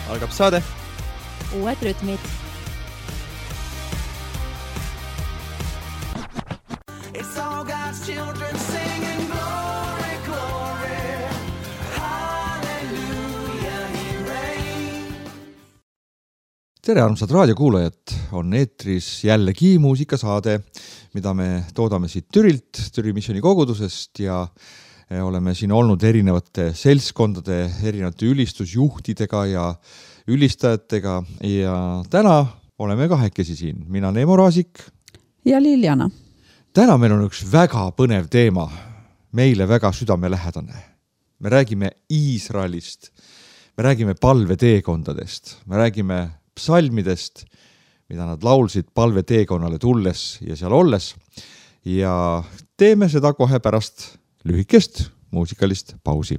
Algab saade. Uued rütmid. It's all God's children singing glory, glory, hallelujah, he reigns. Tere armsad raadiokuulajad, on eetris jällegi muusikasaade, mida me toodame siit Türilt, Türi missiooni kogudusest ja oleme siin olnud erinevate seltskondade, erinevate ülistusjuhtidega ja ülistajatega ja täna oleme kahekesi siin. Mina Neemo Raasik ja Liljana. Täna meil on üks väga põnev teema, meile väga südamelähedane. Me räägime Iisraelist, me räägime palveteekondadest, me räägime psalmidest, mida nad laulsid palveteekonnale tulles ja seal olles ja teeme seda kohe pärast lühikest muusikalist pausi.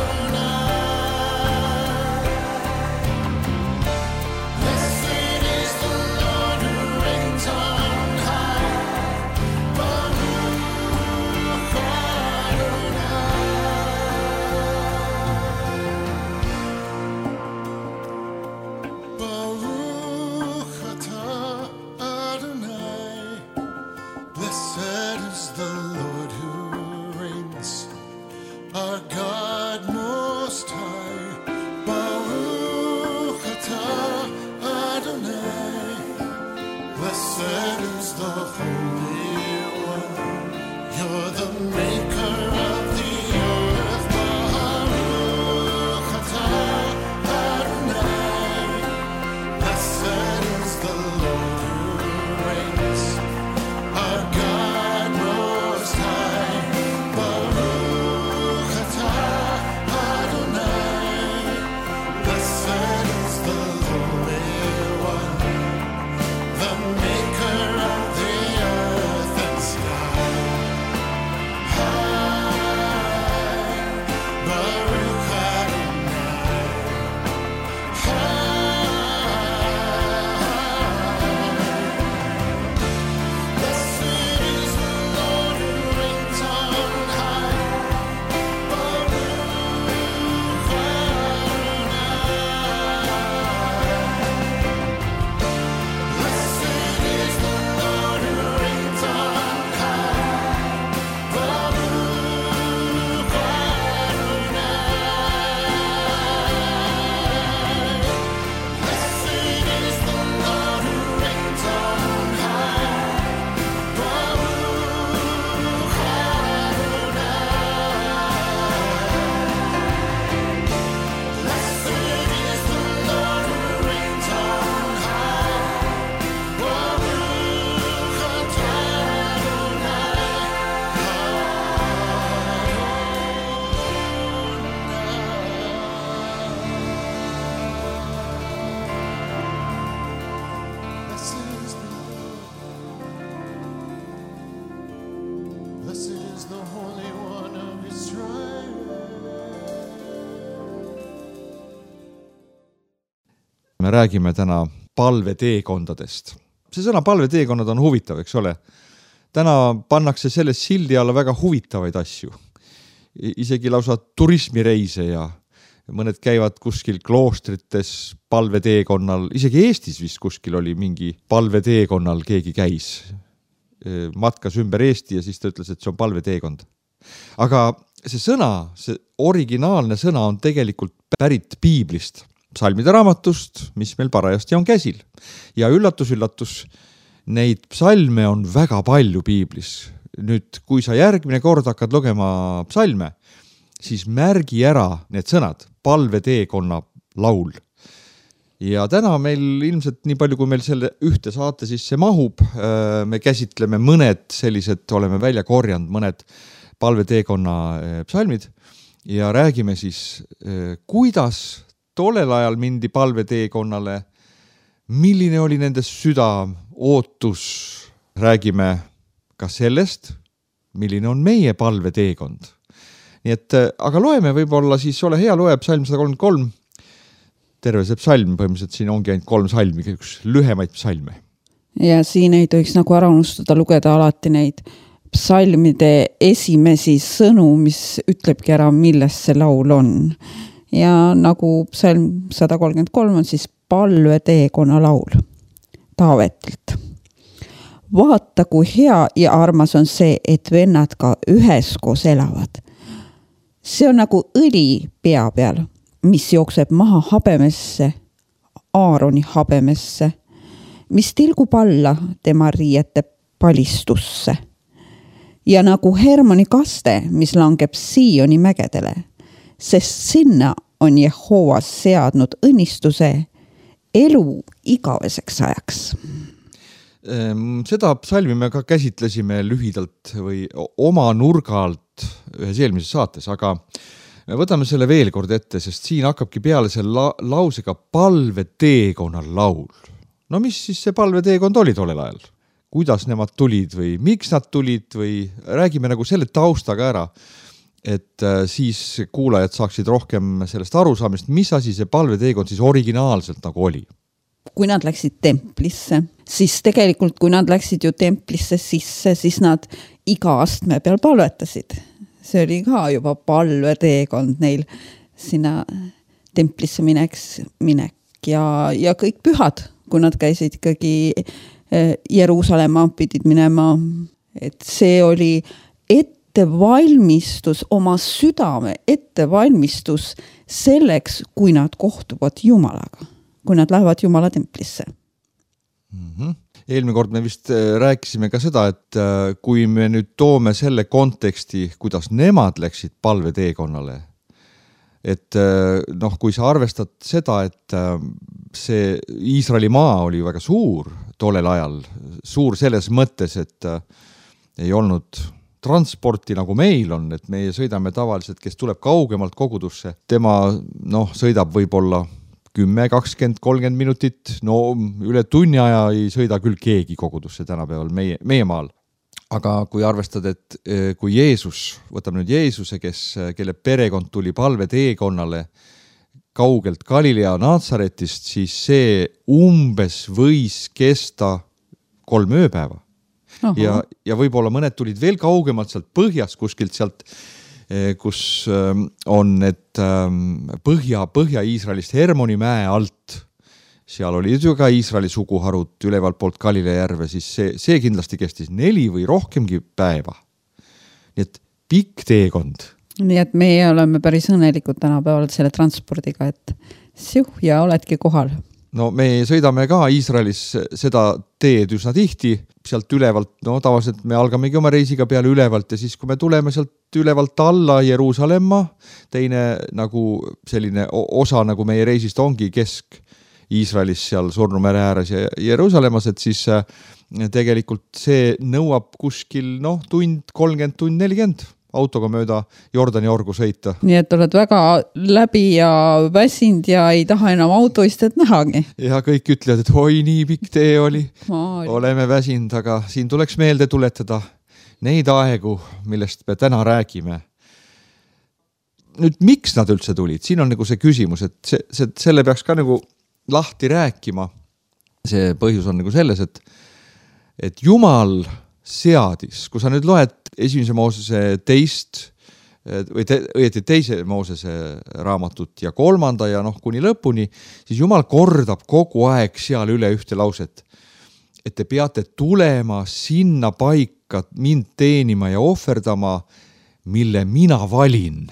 Blessed is me räägime täna palveteekondadest. See sõna palveteekonnad on huvitav, eks ole. Täna pannakse selle sildi alla väga huvitavaid asju. Isegi lausa turismireise ja mõned käivad kuskil kloostrites palveteekonnal. Isegi Eestis vist kuskil oli mingi palveteekonnal, keegi käis. Matkas ümber Eesti ja siis ta ütles, et see on palveteekond. Aga see sõna, see originaalne sõna on tegelikult pärit piiblist, psalmide raamatust, mis meil parajasti on käsil. Ja üllatus, neid psalme on väga palju piiblis. Nüüd, kui sa järgmine kord hakkad lugema psalme, siis märgi ära need sõnad, palveteekonna laul. Ja täna meil ilmselt nii palju, kui meil selle ühte saate sisse mahub, me käsitleme mõned sellised, oleme välja korjanud mõned palveteekonna psalmid ja räägime siis, kuidas tollel ajal mindi palveteekonnale, milline oli nende süda, ootus, räägime ka sellest, milline on meie palveteekond. Nii et, aga loeme võib-olla siis, ole hea, loe psalm 133, terve see psalm, põhimõtteliselt siin ongi ainult 3 salmi, üks lühemaid psalme. Ja siin ei tohiks nagu ära unustada lugeda alati neid psalmide esimesi sõnu, mis ütlebki ära, millest see laul on. Ja nagu psalm 133 on siis palveteekonna laul Taavetilt. Vaata, kui hea ja armas on see, et vennad ka üheskoos elavad. See on nagu õli pea peal, mis jookseb maha habemesse, Aaroni habemesse, mis tilgub alla tema riiete palistusse. Ja nagu Hermoni kaste, mis langeb Sioni mägedele, sest sinna on Jehovas seadnud õnnistuse elu igaveseks ajaks. Seda psalmi me ka käsitlesime lühidalt või oma nurga alt ühes eelmises saates, aga me võtame selle veel kord ette, sest siin hakkabki peale selle lausega palveteekonna laul. No mis siis see palveteekond oli tollel ajal? Kuidas nemad tulid või miks nad tulid või räägime nagu selle taustaga ära, et siis kuulajad saaksid rohkem sellest arusaamist, mis asi see palveteekond siis originaalselt nagu oli. Kui nad läksid templisse, siis tegelikult kui nad läksid ju templisse sisse, siis nad iga astme peal palvetasid. See oli ka juba palveteekond neil sinna templisse minek ja kõik pühad, kui nad käisid ikkagi Jeruusalemma pidid minema. Et see oli ettevalmistus, oma südame ettevalmistus selleks, kui nad kohtuvad Jumalaga, kui nad lähevad Jumala templisse. Eelmine kord me vist rääkisime ka seda, et kui me nüüd toome selle konteksti, kuidas nemad läksid palveteekonnale, et kui sa arvestad seda, et see Iisraeli maa oli väga suur tollel ajal, suur selles mõttes, et ei olnud transporti nagu meil on, et meie sõidame tavaliselt, kes tuleb kaugemalt kogudusse, tema sõidab võib-olla 10, 20, 30 minutit, üle tunni aja ei sõida küll keegi kogudusse tänapäeval meie maal. Aga kui arvestad, et kui Jeesus, võtame nüüd Jeesuse, kelle perekond tuli palveteekonnale kaugelt Galilea Naatsaretist, siis see umbes võis kesta 3 ööpäeva. Ja võib-olla mõned tulid veel kaugemalt sealt põhjast, kuskilt sealt, kus on need Põhja-Iisraelist Hermoni mäe alt. Seal oli ju ka Iisraeli suguharud ülevalt poolt Galilea järve, siis see kindlasti kestis 4 või rohkemgi päeva. Nii et pikk teekond. Nii et meie oleme päris õnnelikud tänapäeval selle transpordiga, et ja oledki kohal. No me sõidame ka Iisraelis seda teed üsna tihti, sealt ülevalt, tavaliselt me algamegi oma reisiga peale ülevalt ja siis kui me tuleme sealt ülevalt alla Jeruusalemma, teine nagu selline osa nagu meie reisist ongi Kesk-Iisraelis seal Surnumere ääres ja Jeruusalemmas, et siis tegelikult see nõuab kuskil tund 30, tund 40 autoga mööda Jordani orgu sõita. Nii et oled väga läbi ja väsind ja ei taha enam autoistet nähagi. Ja kõik ütlevad, et oi, nii pikk tee oli. Oleme väsind, aga siin tuleks meelde tuletada neid aegu, millest me täna räägime. Nüüd, miks nad üldse tulid? Siin on nagu see küsimus, et selle peaks ka nagu lahti rääkima. See põhjus on nagu selles, et Jumal seadis, kui sa nüüd loed esimese Moosese teise Moosese raamatut ja 3. ja kuni lõpuni, siis Jumal kordab kogu aeg seal üle ühte lauset, et te peate tulema sinna paika mind teenima ja ohverdama, mille mina valin.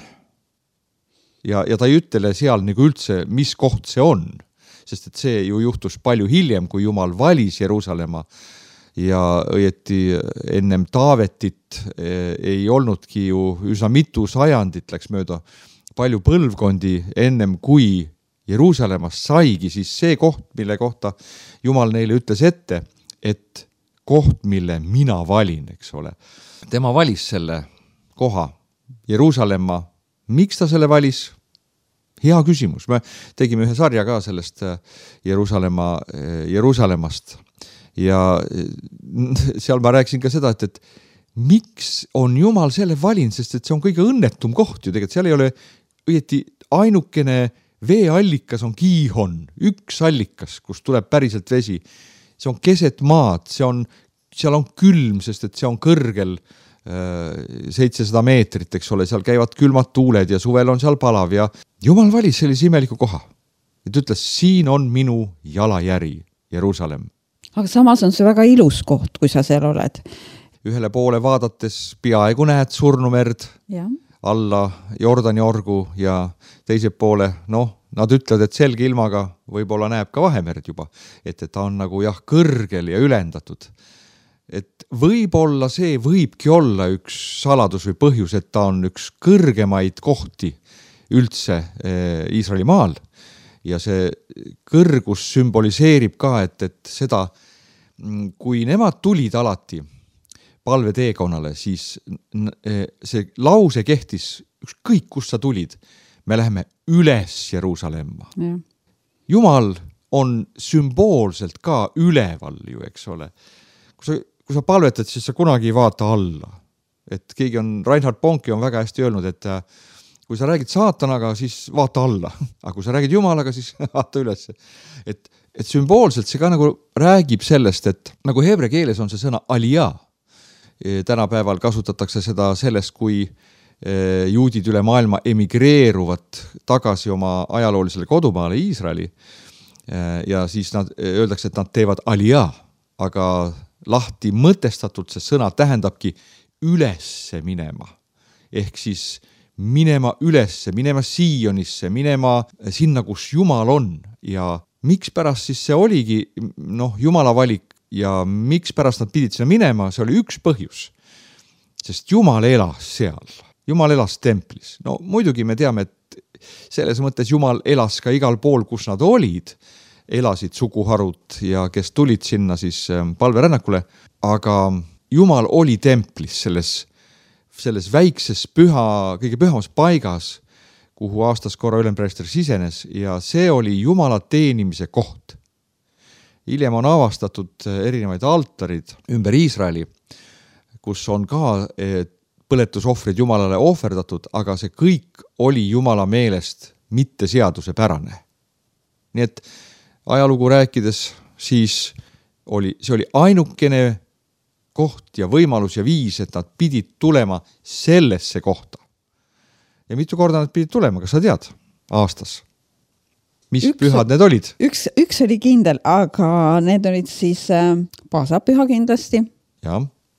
Ja ta ei ütle seal nagu üldse, mis koht see on, sest et see ju juhtus palju hiljem, kui Jumal valis Jeruusalemma ja õieti ennem Taavetit ei olnudki ju üsna mitu sajandit läks mööda palju põlvkondi ennem kui Jeruusalemmast saigi siis see koht, mille kohta Jumal neile ütles ette, et koht, mille mina valin, eks ole. Tema valis selle koha Jeruusalemma. Miks ta selle valis? Hea küsimus. Me tegime ühe sarja ka sellest Jeruusalemmast ja seal ma rääkisin ka seda, et miks on Jumal selle valin, sest et see on kõige õnnetum koht ju tegelikult. Seal ei ole õieti ainukene veeallikas on Giihon, üks allikas, kus tuleb päriselt vesi. See on keset maad, seal on külm, sest et see on kõrgel 700 meetrit, eks ole, seal käivad külmad tuuled ja suvel on seal palav ja Jumal valis sellise imeliku koha. Et ütles, siin on minu jalajäri, Jeruusalemm. Aga samas on see väga ilus koht, kui sa seal oled. Ühele poole vaadates peaaegu näed Surnumerd alla Jordani orgu ja teise poole, nad ütlevad, et selge ilmaga võib-olla näeb ka Vahemerd juba, et ta on nagu kõrgel ja ülendatud. Et võib-olla see võibki olla üks saladus või põhjus, et ta on üks kõrgemaid kohti üldse Iisraeli maal ja see kõrgus sümboliseerib ka, et seda, kui nemad tulid alati palveteekonnale, siis see lause kehtis ükskõik, kust sa tulid, me läheme üles Jeruusalemma. Ja. Jumal on sümboolselt ka üleval ju, eks ole. Kui sa palvetad, siis sa kunagi ei vaata alla. Et keegi Reinhard Bonke on väga hästi öelnud, et kui sa räägid saatanaga, siis vaata alla. Aga kui sa räägid Jumalaga, siis vaata üles. Et sümboolselt see ka nagu räägib sellest, et nagu hebre keeles on see sõna alija. Tänapäeval kasutatakse seda sellest, kui juudid üle maailma emigreeruvad tagasi oma ajaloolisele kodumaale Iisraeli ja siis öeldakse, et nad teevad alija, aga lahti mõtestatud see sõna tähendabki ülesse minema. Ehk siis minema ülesse, minema Siionisse, minema sinna, kus Jumal on. Ja miks pärast siis see oligi Jumala valik ja miks pärast nad pidid sinna minema, see oli üks põhjus. Sest Jumal elas seal. Jumal elas templis. Muidugi me teame, et selles mõttes Jumal elas ka igal pool, kus nad olid. Elasid suguharud ja kes tulid sinna siis palverännakule, aga Jumal oli templis selles väikses kõige pühamas paigas, kuhu aastas korra ülempreester sisenes ja see oli Jumala teenimise koht. Hiljem on avastatud erinevaid altarid ümber Iisraeli, kus on ka põletusohvrid Jumalale ohverdatud, aga see kõik oli Jumala meelest mitte seadusepärane. Nii et ajalugu rääkides, siis see oli ainukene koht ja võimalus ja viis, et nad pidid tulema sellesse kohta. Ja mitu korda nad pidid tulema, kas sa tead, aastas? Mis pühad need olid? Üks oli kindel, aga need olid siis Paasapüha kindlasti. Ja.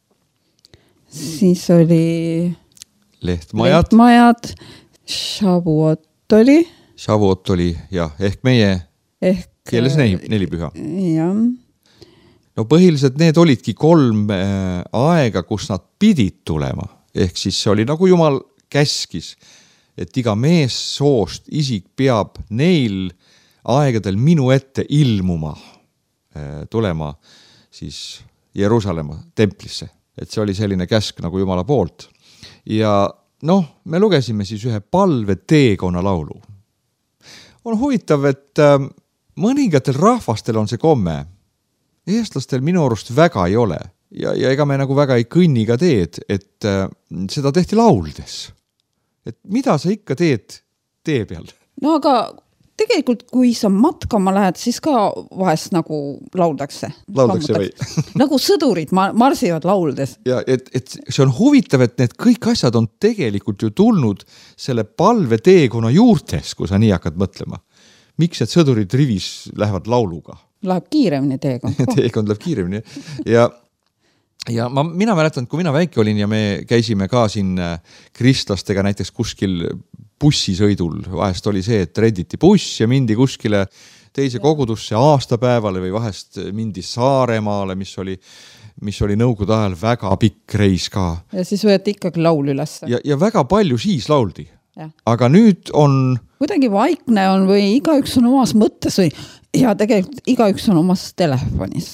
Siis oli Lehtmajad. Shavuot oli, jah, ehk meie keeles nelipüha. Jah. Põhiliselt need olidki 3 aega, kus nad pidid tulema. Ehk siis see oli nagu Jumal käskis, et iga mees soost isik peab neil aegadel minu ette ilmuma, tulema siis Jeruusalemma templisse. Et see oli selline käsk nagu Jumala poolt. Ja me lugesime siis ühe palve teekonna laulu. On huvitav, et mõningatel rahvastel on see komme. Eestlastel minu arust väga ei ole. Ja ega me nagu väga ei kõnni ka teed, et seda tehti lauldes. Et mida sa ikka teed tee peal? Aga tegelikult, kui sa matkama lähed, siis ka vahest nagu lauldakse. Lauldakse või? Nagu sõdurid marsivad lauldes. Ja et see on huvitav, et need kõik asjad on tegelikult ju tulnud selle palveteekonna juurtes, kui sa nii hakkad mõtlema. Miks need sõdurid rivis lähevad lauluga? Läheb kiiremini teekond. Teekond läheb kiiremini. Ja mina mäletan, kui mina väike olin ja me käisime ka siin kristlastega näiteks kuskil bussisõidul. Vahest oli see, et renditi buss ja mindi kuskile teise kogudusse aastapäevale või vahest mindi Saaremaale, mis oli nõukogude ajal väga pikk reis ka. Ja siis võeti ikkagi laul üles. Ja väga palju siis lauldi. Ja. Aga nüüd on... Kuidagi vaikne on või igaüks on omas mõttes või ja tegelikult igaüks on omas telefonis.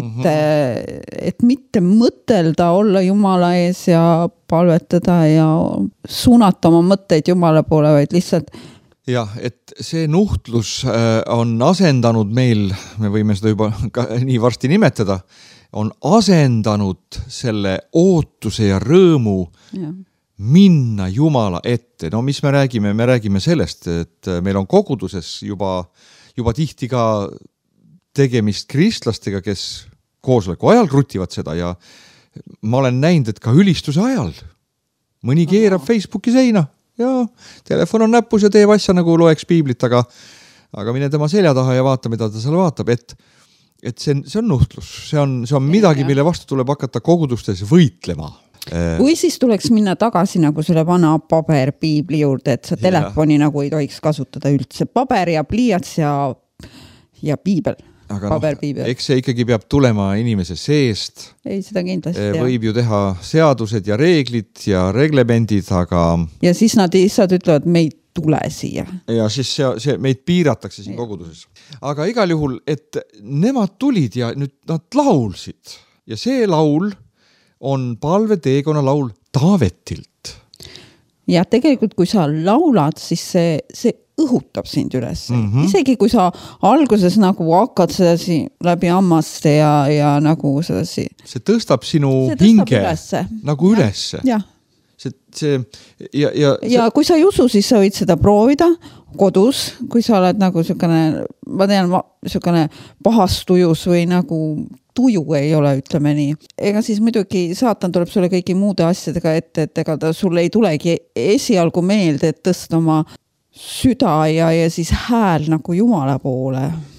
Mitte mõtelda, olla Jumala ees ja palvetada ja suunata oma mõtteid Jumala poole, vaid lihtsalt... Ja, et see nuhtlus on asendanud meil, me võime seda juba nii varsti nimetada, on asendanud selle ootuse ja rõõmu minna Jumala ette. No mis me räägime sellest, et meil on koguduses juba tihti ka tegemist kristlastega, kes koosoleku ajal krutivad seda ja ma olen näinud, et ka ülistuse ajal mõni keerab Facebooki seina ja telefon on näpus ja teeb asja nagu loeks piiblit, aga mine tema selja taha ja vaata, mida ta seal vaatab, et see on nuhtlus, see on midagi, mille vastu tuleb hakata kogudustes võitlema. Või siis tuleks minna tagasi nagu selle vana paberpiibli juurde, et sa telefoni nagu ei tohiks kasutada üldse. Paber ja pliiats ja piibel. Aga eks see ikkagi peab tulema inimese seest. Ei, seda kindlasti. Võib ju teha seadused ja reeglid ja reglemendid, aga... Ja siis nad lihtsalt ütlevad, me ei tule siia. Ja siis see meid piiratakse siin koguduses. Aga igal juhul, et nemad tulid ja nüüd nad laulsid. Ja see laul on palveteekonna laul Taavetilt. Ja tegelikult, kui sa laulad, siis see õhutab sind üles. Isegi kui sa alguses nagu hakkad sedasi läbi ammaste ja nagu sedasi. See tõstab sinu hinge nagu ülesse. Jah. Ja kui sa ei usu, siis sa võid seda proovida kodus, kui sa oled nagu ma tean, pahastujus või nagu tuju ei ole, ütleme nii. Ega siis muidugi saatan tuleb sulle kõigi muude asjadega ette, et ega ta sulle ei tulegi esialgu meelde, et tõsta oma süda ja siis hääl nagu Jumala poole.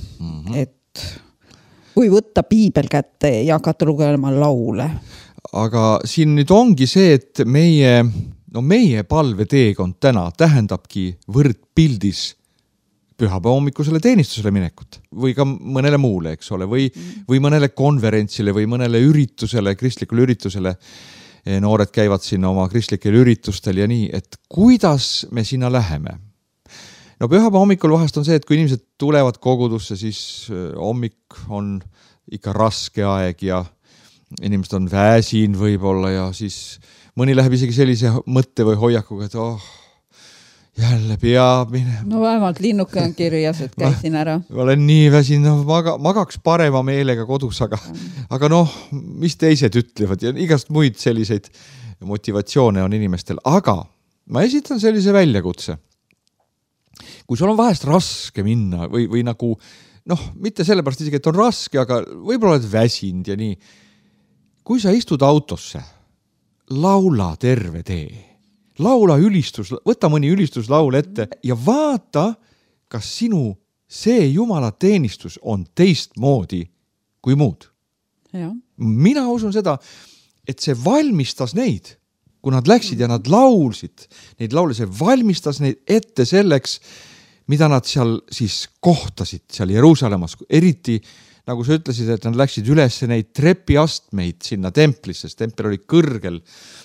Et kui võtta piibel kätte ja hakata lugema laule. Aga siin nüüd ongi see, et meie palveteekond täna tähendabki võrdpildis pühapäeva hommikusele teenistusele minekut või ka mõnele muule, eks ole, või mõnele konverentsile või mõnele üritusele, kristlikule üritusele. Noored käivad sinna oma kristlikel üritustel ja nii, et kuidas me sinna läheme. No pühapäeva hommikul vahest on see, et kui inimesed tulevad kogudusse, siis hommik on ikka raske aeg ja inimesed on väsin võib-olla ja siis mõni läheb isegi sellise mõtte või hoiakuga, et jälle peab minema. No vähemalt linnuke on kirjas, et käisin ära. Ma olen nii väsin, magaks parema meelega kodus, aga mis teised ütlevad ja igast muid selliseid motivatsioone on inimestel. Aga ma esitan sellise väljakutse. Kui sul on vahest raske minna või nagu, mitte sellepärast isegi, et on raske, aga võib-olla oled väsinud ja nii. Kui sa istud autosse, laula terve tee. Laula ülistus, võta mõni ülistuslaul ette ja vaata, kas sinu see Jumala teenistus on teistmoodi kui muud. Ja. Mina usun seda, et see valmistas neid, kui nad läksid ja nad laulsid, neid laule, see valmistas neid ette selleks, mida nad seal siis kohtasid seal Jeruusalemmas, eriti nagu sa ütlesid, et nad läksid üles neid trepiastmeid sinna templisse, sest tempel oli kõrgel.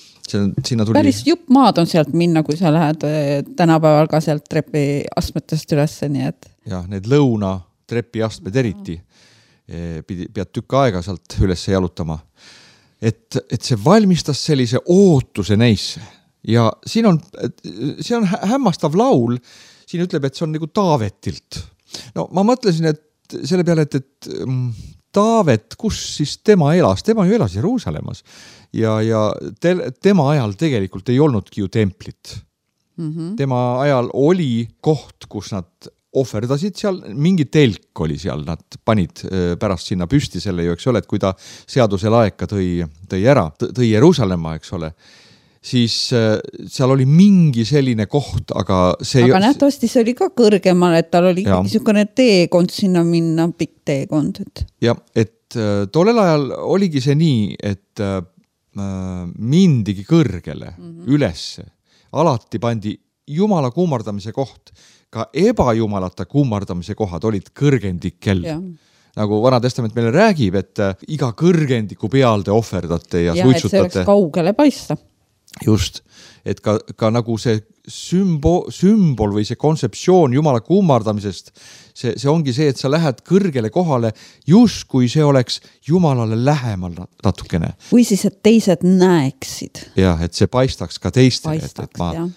Päris jupp maad on sealt minna, kui sa lähed tänapäeval ka sealt trepiastmetest üles, nii et... Ja, need lõuna trepiastmed eriti pead tükk aega sealt üles jalutama. Et see valmistas sellise ootuse neisse. Ja see on hämmastav laul, siin ütleb, et see on nagu Taavetilt. No ma mõtlesin, et selle peale, et Taavet, kus siis tema elas? Tema ju elas Jeruusalemmas. Ja tema ajal tegelikult ei olnudki ju templit. Tema ajal oli koht, kus nad ohverdasid seal, mingi telk oli seal, nad panid pärast sinna püsti selle ju, eks ole, et kui ta seaduse laeka tõi tõi Jeruusalemma, eks ole, siis seal oli mingi selline koht, aga see... Aga nähtavasti see oli ka kõrgemal, et tal oli niisugune teekond sinna minna, pikk teekond. Ja, et tollel ajal oligi see nii, et mindigi kõrgele ülesse. Alati pandi Jumala kummardamise koht. Ka ebajumalata kummardamise kohad olid kõrgendikkel. Nagu Vana Testament meile räägib, et iga kõrgendiku peal te ohverdate ja suitsutate. Et see oleks kaugele paista. Just, et ka nagu see sümbol või see kontseptsioon Jumala kummardamisest, see ongi see, et sa lähed kõrgele kohale, just kui see oleks Jumalale lähemal natukene. Või siis, et teised näeksid. Ja, et see paistaks ka teistele. Paistaks, jah.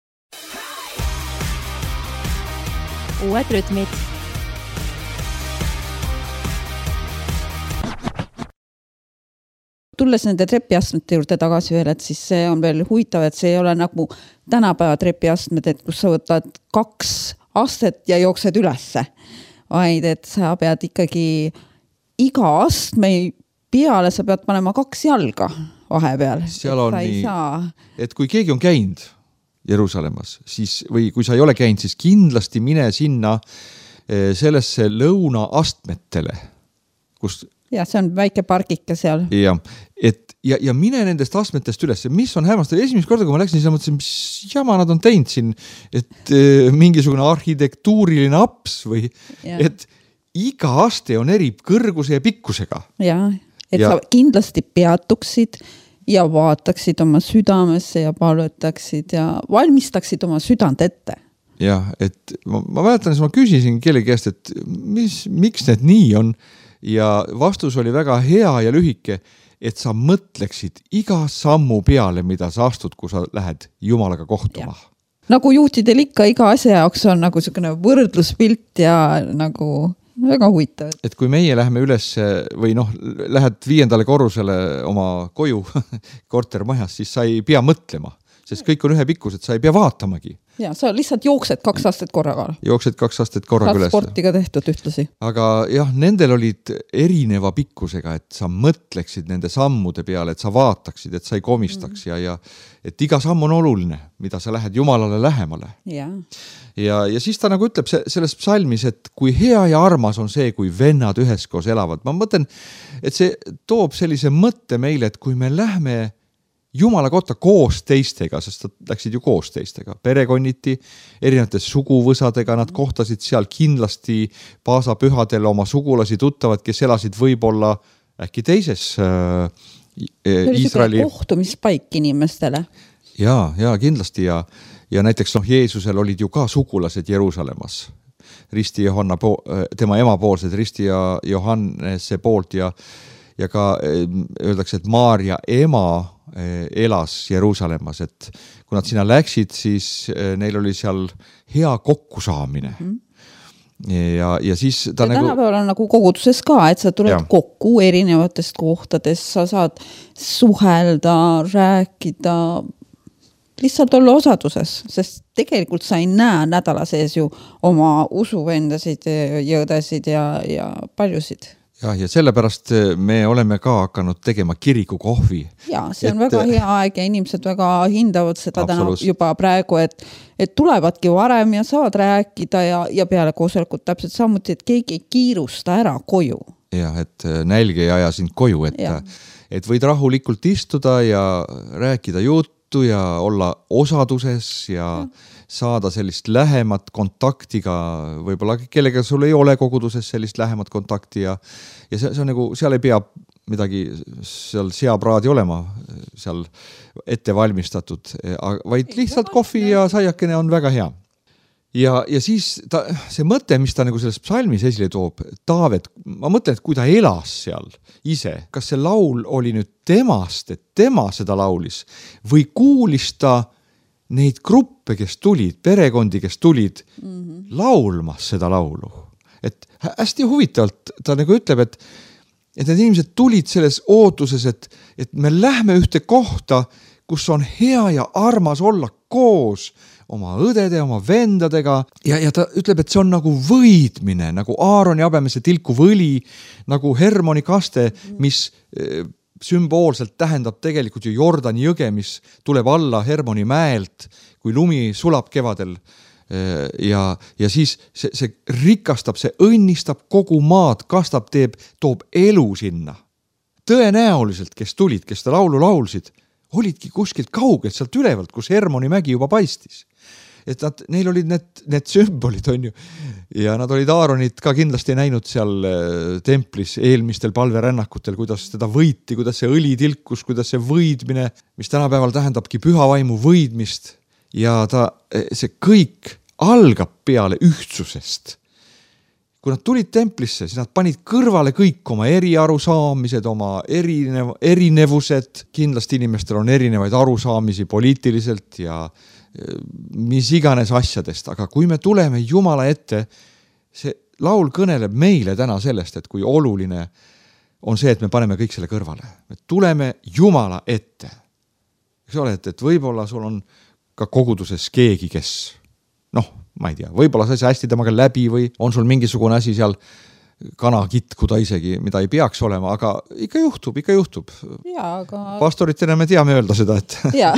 Uued rütmid. Tulles nende trepiastmete juurde tagasi veel, et siis see on veel huvitav, et see ei ole nagu tänapäeva trepiastmed, et kus sa võtad 2 astet ja jooksed ülesse, vaid et sa pead ikkagi iga astme peale sa pead panema 2 jalga vahepeal. Seal on nii, et kui keegi on käinud Jeruusalemmas, siis, või kui sa ei ole käinud, siis kindlasti mine sinna sellesse lõunaastmetele, kus... Ja see on väike parkike seal. Ja mine nendest astmetest üles. Mis on hämmastav? Esimest korda, kui ma läksin, siis ma mõtlesin, mis jama nad on teinud siin, et mingisugune arhitektuuriline aps või et iga aste on eri kõrguse ja pikkusega. Ja, et sa kindlasti peatuksid ja vaataksid oma südamesse ja palvetaksid ja valmistaksid oma südant ette. Ja, et ma mäletan, et ma küsisin kellegi käest, et miks need nii on? Ja vastus oli väga hea ja lühike, et sa mõtleksid iga sammu peale, mida sa astud, kui sa lähed Jumalaga kohtuma. Nagu juhtidel ikka iga asja jaoks on nagu selline võrdluspilt ja nagu väga huvitav. Et kui meie läheme üles või lähed 5. korrusele oma koju kortermajas, siis sa ei pea mõtlema, sest kõik on ühe pikkus, et sa ei pea vaatamagi. Ja, sa lihtsalt jooksed 2 astet korraga. Jooksed 2 astet korraga üles. Sportiga tehtud ühtlasi. Aga jah, nendel olid erineva pikkusega, et sa mõtleksid nende sammude peale, et sa vaataksid, et sa ei komistaks ja et iga samm on oluline, mida sa lähed Jumalale lähemale. Ja siis ta nagu ütleb selles psalmis, et kui hea ja armas on see, kui vennad üheskoos elavad. Ma mõtlen, et see toob sellise mõtte meile, et kui me lähme Jumala kohta koos teistega, sest nad läksid ju koos teistega, perekonniti, erinevate suguvõsadega, nad kohtasid seal kindlasti paasapühadel oma sugulasi tuttavad, kes elasid võib-olla äkki teises Iisraeli. Kohtumispaik inimestele. Ja kindlasti ja näiteks Jeesusel olid ju ka sugulased Jeruusalemmas. Risti Johanna, tema emapoolsed, Risti ja Johannese poolt ja ka öeldakse, et Maaria ema elas Jeruusalemmas, et kui nad sinna läksid, siis neil oli seal hea kokkusaamine. Ja siis ta tänapäeval on nagu koguduses ka, et sa tuled kokku erinevatest kohtadest, sa saad suhelda, rääkida, lihtsalt olla osaduses, sest tegelikult sa ei näe nädala sees ju oma usuvendasid, jõõdasid ja paljusid. Ja sellepärast me oleme ka hakanud tegema kirikukohvi. Ja, see on väga hea aeg ja inimesed väga hindavad seda täna juba praegu, et tulevadki varem ja saavad rääkida ja peale koosolekut täpselt samuti, et keegi ei kiirusta ära koju. Ja, et nälg ei aja sind koju, et võid rahulikult istuda ja rääkida juttu ja olla osaduses ja saada sellist lähemat kontaktiga, võib-olla kellega sul ei ole koguduses sellist lähemat kontakti ja see on nagu, seal ei pea midagi seal seapraadi olema seal ette valmistatud, vaid lihtsalt kohvi ja saiakene on väga hea. Ja siis see mõte, mis ta nagu selles psalmis esile toob, Taavet, ma mõtlen, et kui ta elas seal ise, kas see laul oli nüüd temast, et tema seda laulis või kuulis ta neid gruppe, kes tulid, perekondi, kes tulid laulmas seda laulu. Et hästi huvitavalt ta nagu ütleb, et need inimesed tulid selles ootuses, et me lähme ühte kohta, kus on hea ja armas olla koos oma õdede, oma vendadega ja ta ütleb, et see on nagu võidmine, nagu Aaroni Abemeese tilku võli, nagu Hermoni kaste, mis sümboolselt tähendab tegelikult ju Jordani jõge, mis tuleb alla Hermoni mäelt, kui lumi sulab kevadel. Ja siis see rikastab, see õnnistab kogu maad, kastab, toob elu sinna. Tõenäoliselt, kes tulid, kes ta laulu laulsid, olidki kuskilt kaugelt sealt ülevalt, kus Hermoni mägi juba paistis. Et neil olid need sümbolid, on ju. Ja nad olid Aaronit ka kindlasti näinud seal templis eelmistel palverännakutel, kuidas teda võiti, kuidas see õli tilkus, kuidas see võidmine, mis tänapäeval tähendabki püha vaimu võidmist. Ja see kõik algab peale ühtsusest. Kui nad tulid templisse, siis nad panid kõrvale kõik oma eriarusaamised, oma erinevused. Kindlasti inimestel on erinevaid arusaamisi poliitiliselt ja mis iganes asjadest, aga kui me tuleme Jumala ette, see laul kõneleb meile täna sellest, et kui oluline on see, et me paneme kõik selle kõrvale. Me tuleme Jumala ette. Eks ole, et võib-olla sul on ka koguduses keegi, kes ma ei tea, võib-olla sa ei saa hästi temaga läbi või on sul mingisugune asi seal kana kitkuda isegi, mida ei peaks olema, aga ikka juhtub. Jaa, aga... Pastoritena me teame öelda seda, et... Jaa,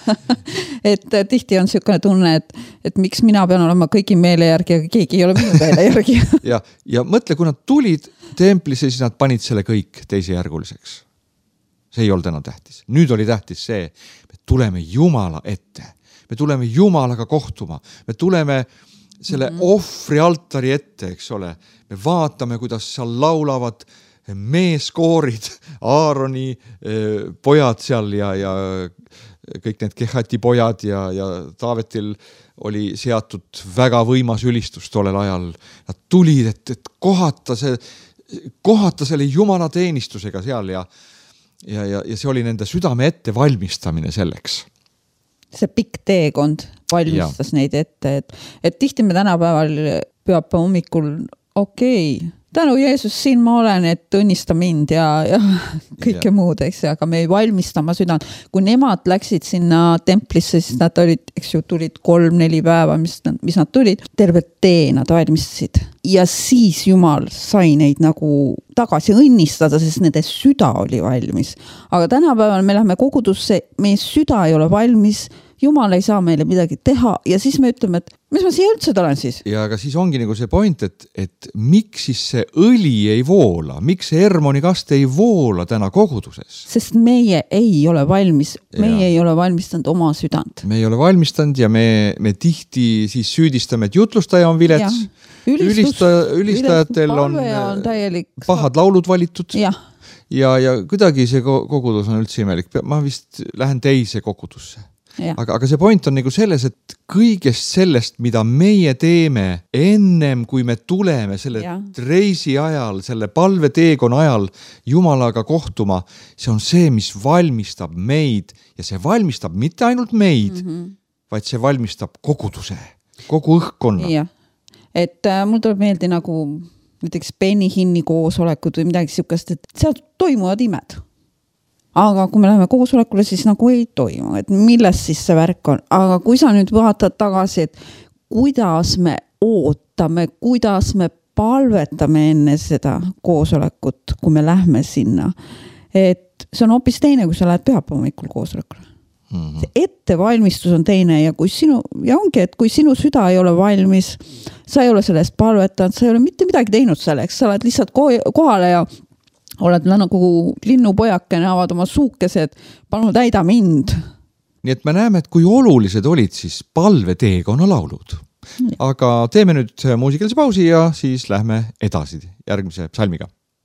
et tihti on niisugune tunne, et miks mina pean olema kõigi meele järgi, aga keegi ei ole minu meele järgi. ja mõtle, kui nad tulid templisse, siis nad panid selle kõik teisejärguliseks. See ei olnud enam tähtis. Nüüd oli tähtis see, et tuleme Jumala ette. Me tuleme Jumalaga kohtuma. Me tuleme selle ohvri altari ette, eks ole. Me vaatame, kuidas seal laulavad meeskoorid, Aaroni pojad seal ja kõik need Kehati pojad ja Taavetil oli seatud väga võimas ülistus tollel ajal. Nad tulid, et kohata selle Jumala teenistusega seal ja see oli nende südame ette valmistamine selleks. See pikk teekond valmistas neid ette, et tihti me tänapäeval pühapäeva hommikul tänu Jeesus, siin ma olen, et õnnista mind ja kõike muud, eks, aga me ei valmista oma südant. Kui nemad läksid sinna templisse, siis nad olid, eks ju, tulid 3-4 päeva, mis nad tulid, terve tee nad valmistasid. Ja siis Jumal sai neid nagu tagasi õnnistada, sest nende süda oli valmis. Aga tänapäeval me lähme kogudusse, meie süda ei ole valmis, Jumal ei saa meile midagi teha ja siis me ütleme, et mis ma siia üldse olen siis? Ja aga siis ongi nagu see point, et miks siis see õli ei voola, miks see Hermoni kaste ei voola täna koguduses? Sest meie ei ole valmis, meie ei ole valmistanud oma südant. Me ei ole valmistanud ja me tihti siis süüdistame, et jutlustaja on vilets. Ülistajatel on pahad laulud valitud. Ja kuidagi see kogudus on üldse imelik. Ma vist lähen teise kogudusse. Aga see point on nagu selles, et kõigest sellest, mida meie teeme ennem, kui me tuleme selle reisi ajal, selle palveteekonna ajal Jumalaga kohtuma, see on see, mis valmistab meid ja see valmistab mitte ainult meid, vaid see valmistab koguduse, kogu õhkkonna. Ja. Et mul tuleb meeldi nagu näiteks Benny Hinni koosolekud või midagi sihukest, et seal toimuvad imed. Aga kui me läheme koosolekule, siis nagu ei toimu, et milles siis see värk on. Aga kui sa nüüd vaatad tagasi, et kuidas me ootame, kuidas me palvetame enne seda koosolekut, kui me lähme sinna, et see on hoopis teine, kui sa lähed pühapäeva hommikul koosolekule. See ettevalmistus on teine ja kui sinu süda ei ole valmis, sa ei ole sellest palvetanud, sa ei ole mitte midagi teinud selleks, sa oled lihtsalt kohale ja oled nagu linnupojakene, avad oma suukesed, palun täida mind. Nii et me näeme, et kui olulised olid siis palveteekonna laulud. Aga teeme nüüd muusikalise pausi ja siis lähme edasi järgmise psalmiga.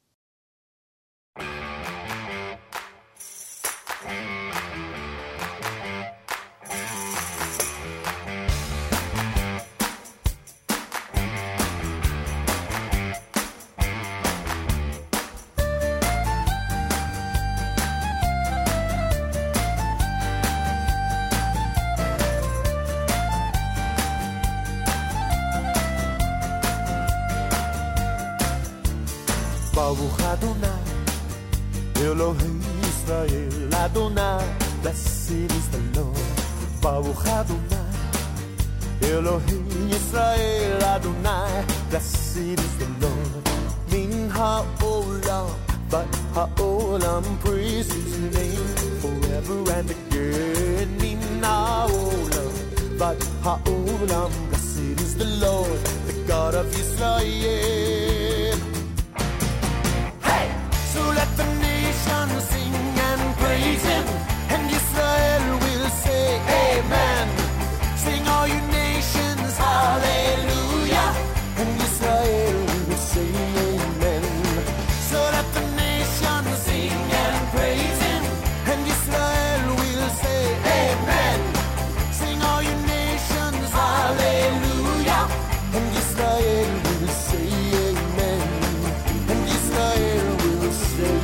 Baruch Adonai, Elohim Israel, Adonai, blessed is the Lord. Baruch Adonai, Elohim Yisrael Adonai, blessed is the Lord. Min ha'olam, but ha'olam, praise his name forever and again. Min ha'olam, but ha'olam, blessed is the Lord, the God of Israel. Hey! So let the nations sing and praise him, and Israel will say amen. Sing all you nations, hallelujah, and Israel will say amen. So let the nations sing and praise him, and Israel will say amen. Sing all you nations, hallelujah, and Israel will say amen. And Israel will say,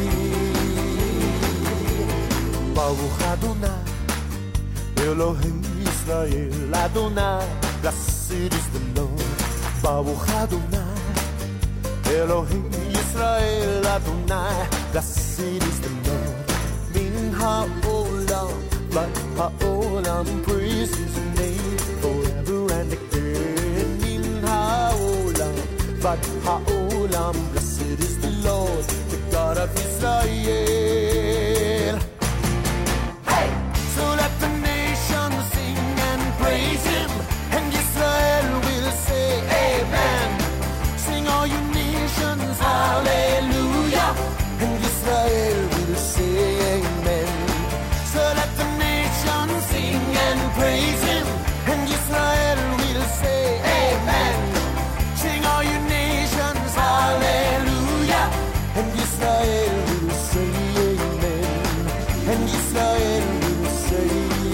Baruch Adonai, Elohim Yisrael Adonai, blessed is the Lord. Baruch Adonai, Elohim Yisrael Adonai, blessed is the Lord. Min ha'olam, but ha'olam, praise his name forever and again. Min ha'olam, but ha'olam, blessed is the Lord, the God of Israel. Hey! So let the nations sing and praise him, and Israel will say amen. Sing all you nations, hallelujah, and Israel will say amen. So let the nations sing and praise him, and Israel will say amen. Sing all you nations, hallelujah, and Israel will say amen. And Israel will say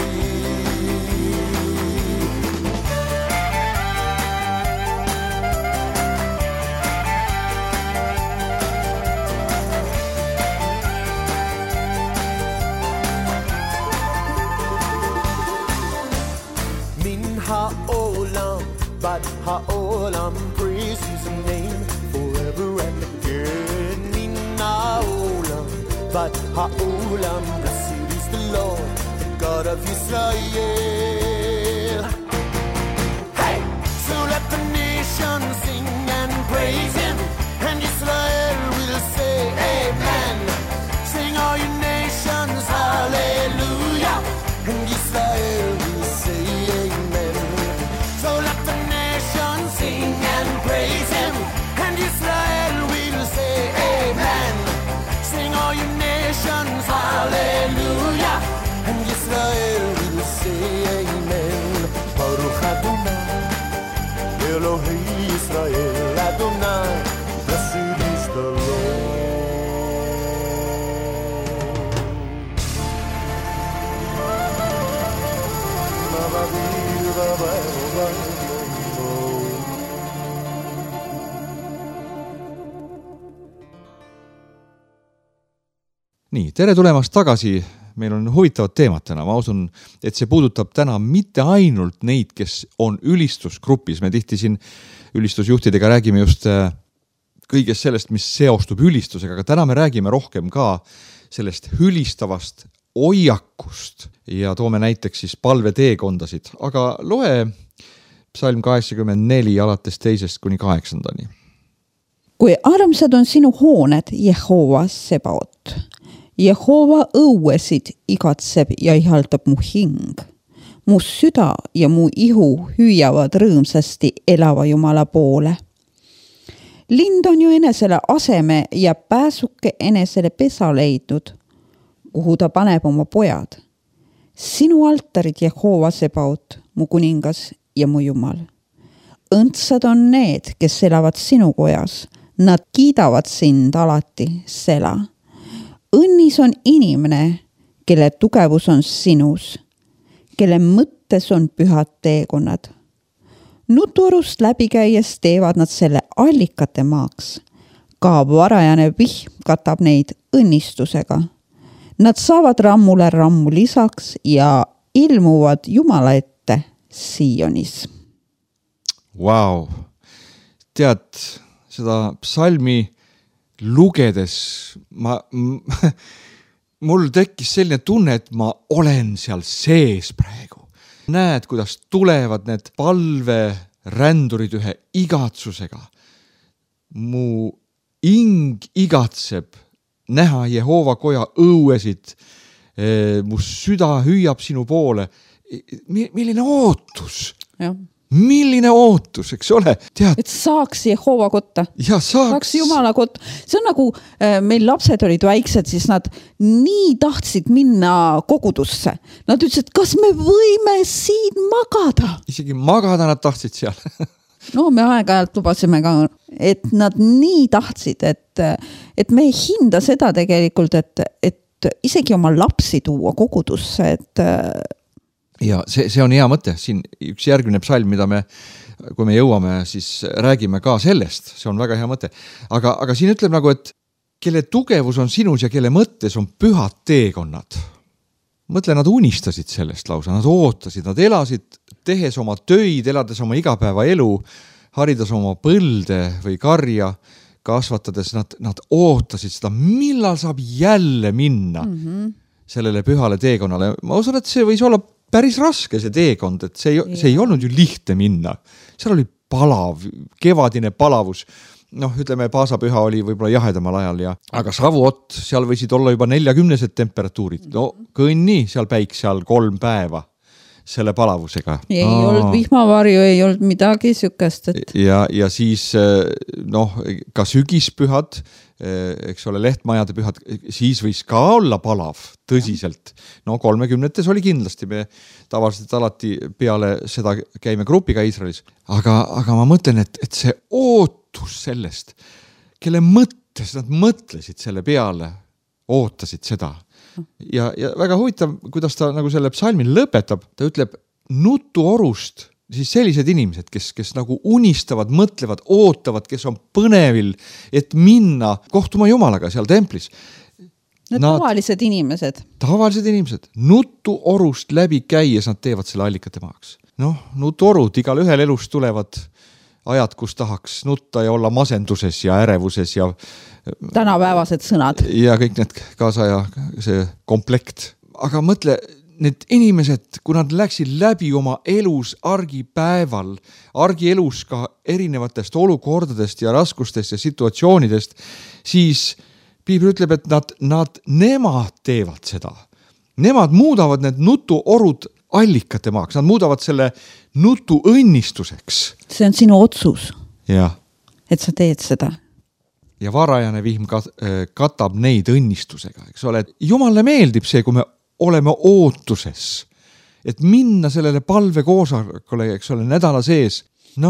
Min ha'olam, but ha'olam, praise his name forever and again. Min ha'olam, but ha'olam, blessed is the Lord, the God of Israel. Hey! So let the nations sing and praise him, and Israel will say amen. Sing all you nations, hallelujah, and Israel will say amen. So let the nations sing and praise him, and Israel will say amen. Sing all you nations, hallelujah, and Israel will say amen. Baruch Adonai, Elohim Yisrael Adonai, blessed is the Lord. Nii, tere tulemast tagasi. Meil on huvitavad teemad täna. Ma usun, et see puudutab täna mitte ainult neid, kes on ülistusgrupis. Me tihti siin ülistusjuhtidega räägime just kõigest sellest, mis seostub ülistusega, aga täna me räägime rohkem ka sellest ülistavast hoiakust ja toome näiteks siis palveteekondasid. Aga loe psalm 84 alates 2-8. Kui armsad on sinu hooned, Jehova Sebaot. Jehova õuesid igatseb ja ihaldab mu hing. Mu süda ja mu ihu hüüavad rõõmsasti elava Jumala poole. Lind on ju enesele aseme ja pääsuke enesele pesa leidnud, kuhu ta paneb oma pojad. Sinu altarid, Jehova Sebaot, mu kuningas ja mu Jumal. Õndsad on need, kes elavad sinu kojas. Nad kiidavad sind alati, Sela. Õnnis on inimene, kelle tugevus on sinus, kelle mõttes on pühad teekonnad. Nutuorust läbi käies teevad nad selle allikate maaks. Ka varajane vihm katab neid õnnistusega. Nad saavad rammule rammu lisaks ja ilmuvad Jumala ette Sionis. Vau! Tead, seda psalmi lugedes mul tekkis selline tunne, et ma olen seal sees praegu. näed, kuidas tulevad need palverändurid ühe igatsusega. Mu ing igatseb näha Jehova koja õuesid, mu süda hüüab sinu poole. Milline ootus? Jah. Milline ootus, eks ole? Tead, et saaks Jehova kotta. Ja saaks Jumala kotta. See on nagu, meil lapsed olid väiksed, siis nad nii tahtsid minna kogudusse. Nad ütlesid, kas me võime siin magada? Isegi magada nad tahtsid seal. No me aeg-ajalt lubasime ka, et nad nii tahtsid, et me ei hinda seda tegelikult, et isegi oma lapsi tuua kogudusse, et ja see on hea mõte. Siin üks järgmine psalm, mida kui me jõuame, siis räägime ka sellest. See on väga hea mõte. Aga siin ütleb nagu, et kelle tugevus on sinus ja kelle mõttes on pühad teekonnad. Mõtle, nad unistasid sellest lausa, nad ootasid, nad elasid tehes oma töid, elades oma igapäeva elu, harides oma põlde või karja, kasvatades, nad ootasid seda, millal saab jälle minna sellele pühale teekonnale. Ma usun, et see võis olla päris raske see teekond, et see ei olnud ju lihtne minna. Seal oli palav, kevadine palavus. Ütleme, paasapüha oli võib-olla jahedamal ajal, aga Savuot, seal võisid olla juba 40 temperatuurid. Kõnni seal päikse all 3 päeva selle palavusega. Ei olnud vihmavarju, ei olnud midagi sükest. Ja siis ka sügispühad, eks ole, lehtmajade pühad, siis võis ka olla palav tõsiselt. 30-tes oli kindlasti, me tavaliselt alati peale seda käime grupiga Iisraelis, aga ma mõtlen, et see ootus sellest, kelle mõttes nad mõtlesid selle peale, ootasid seda. Ja väga huvitav, kuidas ta nagu selle psalmin lõpetab, ta ütleb nutuorust, siis sellised inimesed, kes nagu unistavad, mõtlevad, ootavad, kes on põnevil, et minna kohtuma Jumalaga seal templis. Tavalised inimesed. Tavalised inimesed. Nutuorust läbi käies nad teevad selle allikate maaks. Nutuorud, igal ühel elus tulevad ajad, kus tahaks nutta ja olla masenduses ja ärevuses ja tänapäevased sõnad. Ja kõik need kaasaja see komplekt. Aga mõtle, need inimesed, kui nad läksid läbi oma elus argipäeval, argielus ka erinevatest olukordadest ja raskustest ja situatsioonidest, siis Piibel ütleb, et nemad teevad seda. Nemad muudavad need nutuorud allikate maaks, nad muudavad selle nutu õnnistuseks. See on sinu otsus, ja. Et sa teed seda. Ja varajane vihm katab neid õnnistusega, eks ole. Jumalale meeldib see, kui me oleme ootuses, et minna sellele palvekoosakule, eks ole, nädala sees.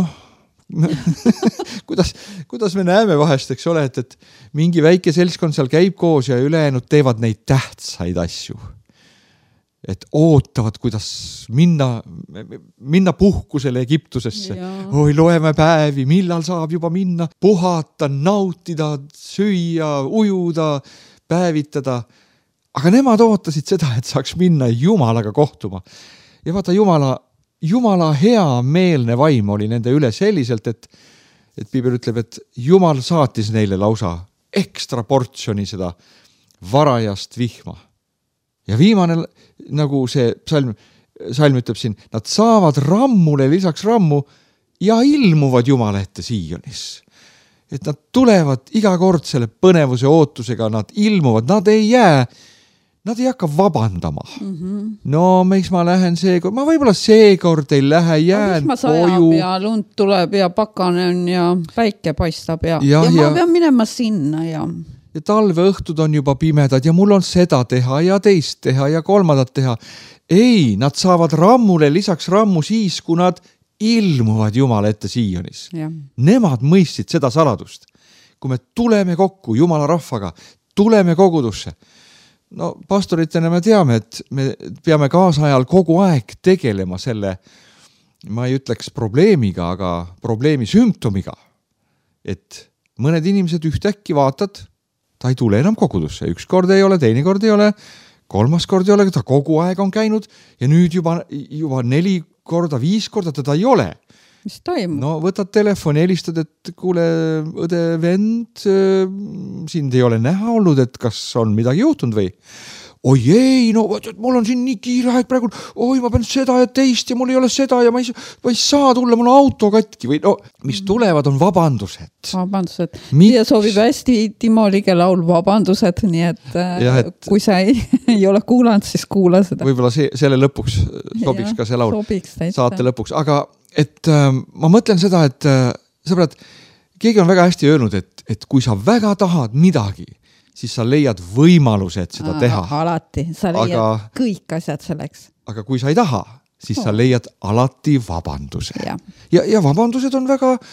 kuidas me näeme vahest, eks ole, et mingi väike seltskond seal käib koos ja ülejäänud teevad neid tähtsaid asju. Et ootavad, kuidas minna puhkusele Egiptusesse. Oi, loeme päevi, millal saab juba minna, puhata, nautida, süüa, ujuda, päevitada. Aga nemad ootasid seda, et saaks minna Jumalaga kohtuma. Ja vaata, Jumala hea meelne vaim oli nende üle selliselt, et Piibel ütleb, et Jumal saatis neile lausa ekstra portsjoni seda varajast vihma. Ja viimane, nagu see psalm ütleb siin, nad saavad rammule lisaks rammu ja ilmuvad Jumala ette Siijonis. Et nad tulevad iga kord selle põnevuse ootusega, nad ilmuvad, nad ei hakka vabandama. Miks ma lähen seekord? Ma võib-olla seekord ei lähe, jään koju. Ja lund tuleb ja pakane on ja päike paistab ja ma pean minema sinna ja talve õhtud on juba pimedad ja mul on seda teha ja teist teha ja kolmandat teha. Ei, nad saavad rammule lisaks rammu siis, kui nad ilmuvad Jumala ette Siijonis. Nemad mõistsid seda saladust. Kui me tuleme kokku Jumala rahvaga, tuleme kogudusse. Pastoritena me teame, et me peame kaasajal kogu aeg tegelema selle, ma ei ütleks probleemiga, aga probleemi sümptomiga. Et mõned inimesed ühtäkki vaatad, ta ei tule enam kogudusse. Üks kord ei ole, teine kord ei ole, kolmas kord ei ole, ta kogu aeg on käinud ja nüüd juba 4 korda, 5 korda teda ei ole. Mis toimub? Võtad telefoni, helistad, et kuule, õde, vend, sind ei ole näha olnud, et kas on midagi juhtunud või? oi ei, no mul on siin nii kiire aeg praegu, oi ma pean seda ja teist ja mul ei ole seda ja ma ei saa tulla, mul on auto katki või no, mis tulevad, on vabandused. Vabandused. Ja sobib hästi Timo Lige laul Vabandused, nii et kui sa ei ole kuulanud, siis kuula seda. Võib-olla selle lõpuks sobiks ka see laul saate lõpuks, aga et ma mõtlen seda, et sõbrad, keegi on väga hästi öelnud, et kui sa väga tahad midagi, siis sa leiad võimalused seda teha. Alati, sa leiad kõik asjad selleks. Aga kui sa ei taha, siis sa leiad alati vabanduse. Ja vabandused on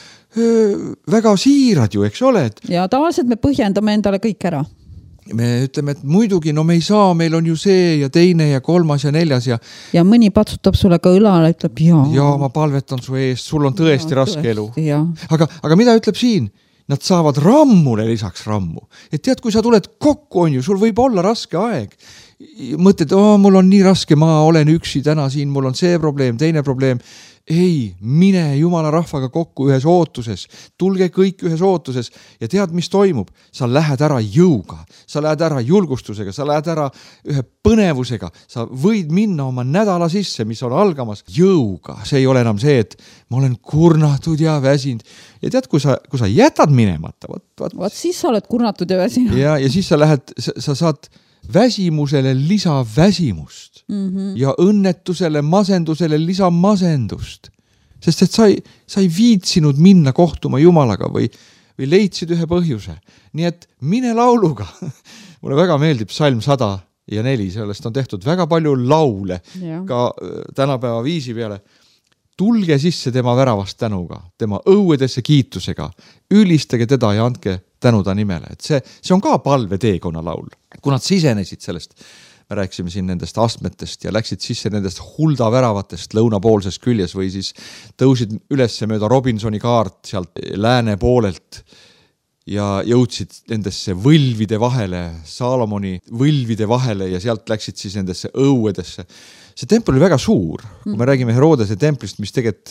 väga siirad ju, eks ole? Ja tavaliselt me põhjendame endale kõik ära. Me ütleme, et muidugi, no me ei saa, meil on ju see ja teine ja kolmas ja neljas ja mõni patsutab sulle ka õlale, ütleb ja ma palvetan su eest, sul on tõesti raske elu. Aga mida ütleb siin? Nad saavad rammule lisaks rammu. Et tead, kui sa tuled kokku, on ju, sul võib olla raske aeg. Mõtled, mul on nii raske, ma olen üksi täna siin, mul on see probleem, teine probleem. Ei, mine Jumala rahvaga kokku ühes ootuses. Tulge kõik ühes ootuses ja tead, mis toimub? Sa lähed ära jõuga, sa lähed ära julgustusega, sa lähed ära ühe põnevusega. Sa võid minna oma nädala sisse, mis on algamas jõuga. See ei ole enam see, et ma olen kurnatud ja väsinud. Ja tead, kui sa jätad minemata, Vaat siis sa oled kurnatud ja väsinud. Ja siis sa saad väsimusele lisaväsimust ja õnnetusele, masendusele lisamasendust. Sest et sa ei viitsinud minna kohtuma Jumalaga või leidsid ühe põhjuse. Nii et mine lauluga. Mulle väga meeldib Psalm 104, sellest on tehtud väga palju laule ka tänapäeva viisi peale. Tulge sisse tema väravast tänuga, tema õuedesse kiitusega, ülistage teda ja andke tänu ta nimele. Et see on ka palveteekonna laul. Kui nad sisenesid sellest, me rääkisime siin nendest astmetest ja läksid sisse nendest hulda väravatest lõunapoolses küljes või siis tõusid üles mööda Robinsoni kaart sealt lääne poolelt ja jõudsid nendesse võlvide vahele, Saalomoni võlvide vahele ja sealt läksid siis nendesse õuedesse. See tempel oli väga suur, kui me räägime Herodese templist, mis tegelikult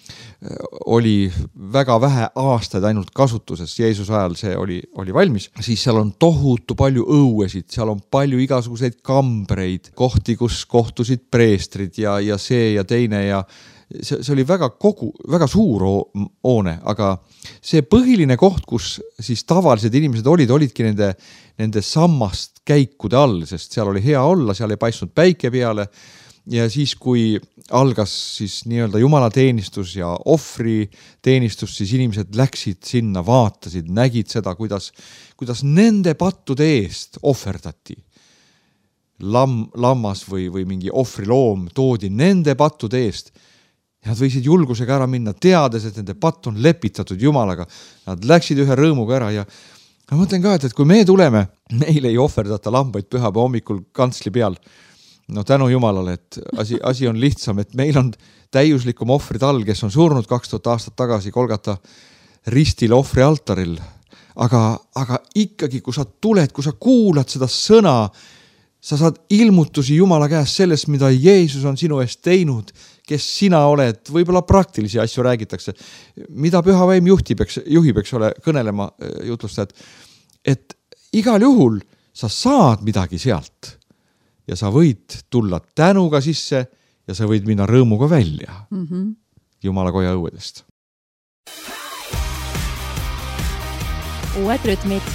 oli väga vähe aastaid ainult kasutuses, Jeesuse ajal see oli valmis, siis seal on tohutu palju õuesid, seal on palju igasuguseid kambreid, kohti, kus kohtusid preestrid ja see ja teine ja see oli väga suur hoone, aga see põhiline koht, kus siis tavalised inimesed olidki nende sammast käikude all, sest seal oli hea olla, seal ei paistnud päike peale. Ja siis, kui algas siis nii-öelda jumalateenistus ja ohvriteenistus, siis inimesed läksid sinna, vaatasid, nägid seda, kuidas nende pattude eest ohverdati. Lammas või mingi ohvriloom toodi nende pattude eest. Ja nad võisid julgusega ära minna, teades, et nende patt on lepitatud Jumalaga. Nad läksid ühe rõõmuga ära ja ma mõtlen ka, et kui me tuleme, meil ei ohverdata lambaid pühapäeva hommikul kantsli peal. No tänu Jumalale, et asi on lihtsam, et meil on täiuslikum ohvrid all, kes on surnud 2000 aastat tagasi Kolgata ristil ohvri altaril. Aga ikkagi, kui sa tuled, kui sa kuulad seda sõna, sa saad ilmutusi Jumala käest sellest, mida Jeesus on sinu eest teinud, kes sina oled, võib-olla praktilisi asju räägitakse, mida püha vaim juhib, eks ole, kõnelema jutlustajad, et igal juhul sa saad midagi sealt. Ja sa võid tulla tänuga sisse ja sa võid minna rõõmuga välja Jumala koja õuedest. Uued rütmid.